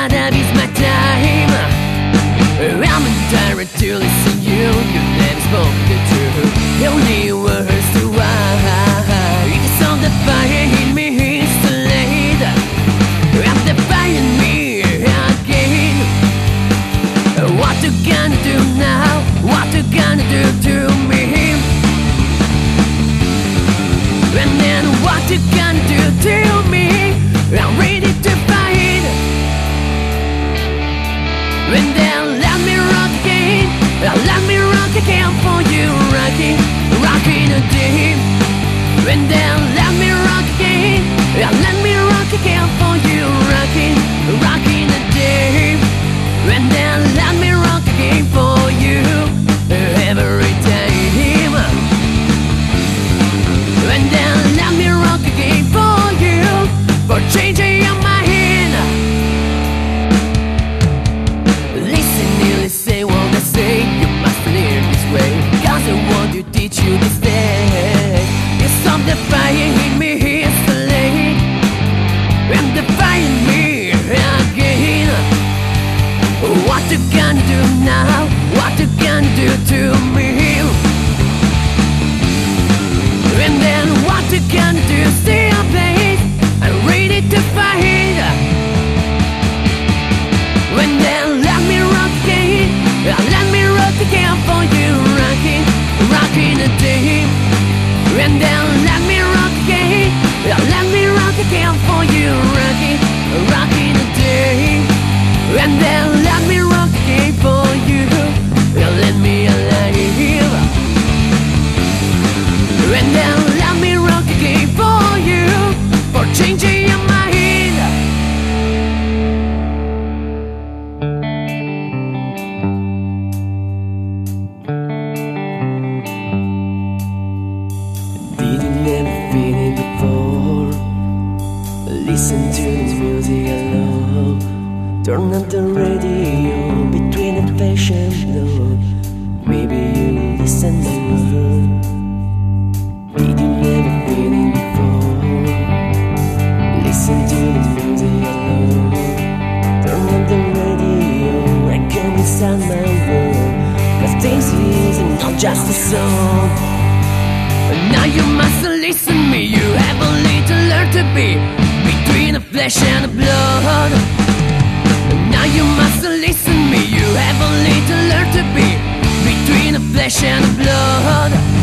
up is my time. I'm entitled to listen you. You never spoke the truth. The only words to why. It's on the fire in me, it's too late. I'm defying me again. What you gonna do now? What you gonna do to me? And then what you gonna do to me? I'm ready to fight. And then let me rock again. Let me rock again for you, rocking, rocking a day. And then let me rock again. Let me rock again for you, rocking, rocking a day. And then let me rock again for you every time. And then let me rock again for you, for changing your mind. Listen what I say, you must live this way. Cause I want to teach you this day. It's on the fire in me, it's the late. And defying me again. What you gonna do now? What you gonna do to me? And then what you gonna do? Stay up late, I'm ready to fight. And then let me rock again. Let me rock again for you, rocking, rocking a day. And then let me rock again. Let me rock again for you, rocking, rocking a day. And then let me rock again for you. Let me alive. And then let me rock again for you, for changing your mind. Did you never feel it before? Listen to this music alone. Turn on the radio between the fashion blow. Maybe you listen more. Did you never feel it before? Listen to the music alone. Turn on the radio, I come inside my world. Cause this is not just a song. Now you must listen me. You have only to learn to be between the flesh and the blood. Now you must listen me. You have only to learn to be between the flesh and the blood.